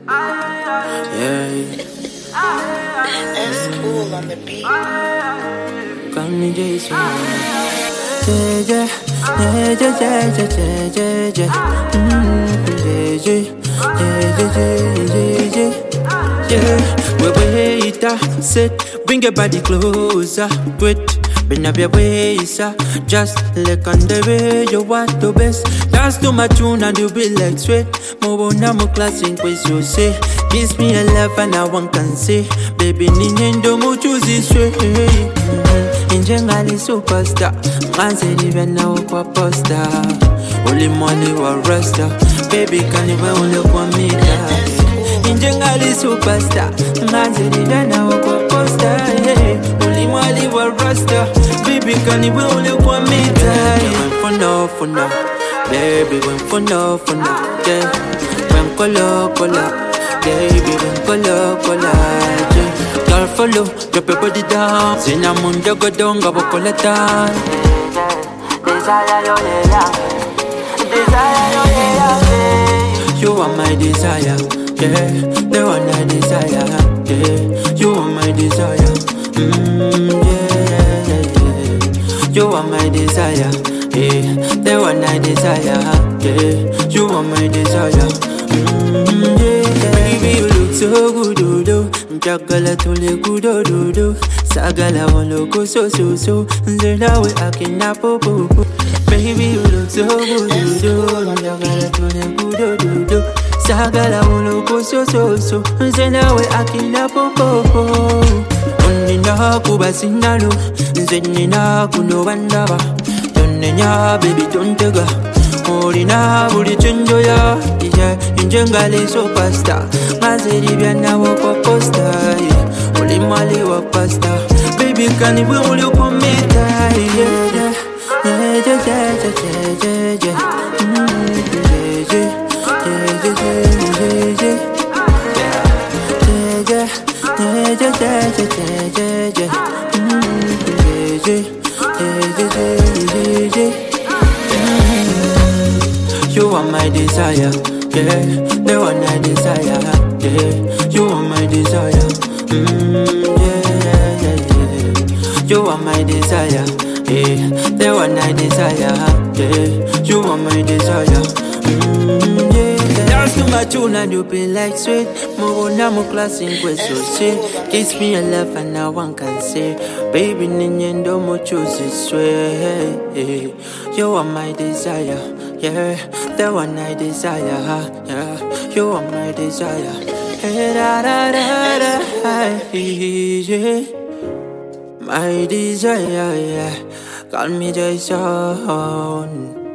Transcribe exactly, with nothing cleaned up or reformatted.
Yeah. That's cool on the beat. Call me Jason. Yeah, yeah, yeah, yeah, yeah, yeah, yeah, yeah. Mm, yeah, yeah, yeah, yeah, yeah, yeah, yeah. We wait, uh, sit, bring your body closer, wait. Bend up your waist, uh, just look on the way you want the best. Dance to my tune and you be like sweat. Move on, I'm a classic quiz, you say. Kiss me a love and I want can say. Baby, Nintendo, mo choose this way. Injengali superstar, manze live now kwa poster. Only money wa rasta, baby can you only kwa mita. Injengali superstar, manze live now kwa poster. Only money wa rasta, baby can you only kwa mita. When for no for no, baby when for no for no, yeah. When color color, baby when color color, yeah. Girl follow, drop your body down. Cinnamon jogo donga bokola down. Desire yo yeah, desire yo yeah. You are my desire, yeah. The one I desire, yeah. You are my desire, mm, yeah, yeah, yeah. You are my desire, yeah. The one I desire, yeah. You are my desire, mm, yeah. Baby you look so good, do do. Jagala tole kudo do do. Sagala won't so so so. Zena we akina po po po. Baby you look so good do do. Jagala tole kudo do do. Sagala won't so so so. Zena we akina po po po. Unina kuba sinalo. Zenina kuno bandaba. Donenya baby don't tega. Morina buri chenjo ya. Yeah, injengali superstar. Mazeri biana wako poster. Yeah, only mali wa pasta. Baby can you only come meet? Yeah, yeah, yeah, yeah, yeah, yeah, yeah, yeah. Mm, yeah, yeah, yeah, yeah, yeah, yeah. Yeah, yeah, yeah, yeah, yeah, yeah, yeah. Mm, yeah, yeah, yeah, yeah, yeah, yeah. You are my desire, yeah. The one I desire, yeah. You are my desire, mm, yeah, yeah, yeah. You are my desire, yeah. The one I desire, yeah. You are my desire, mm, yeah. Dance to my tune and you be like sweet. Mo na mo classic so say. Kiss me a love and now one can say. Baby ninyendo mo choose this way. You are my desire. Yeah, the one I desire, yeah, you are my desire. Hey, da, da, da, da, yeah. My desire, yeah. Call me Jason.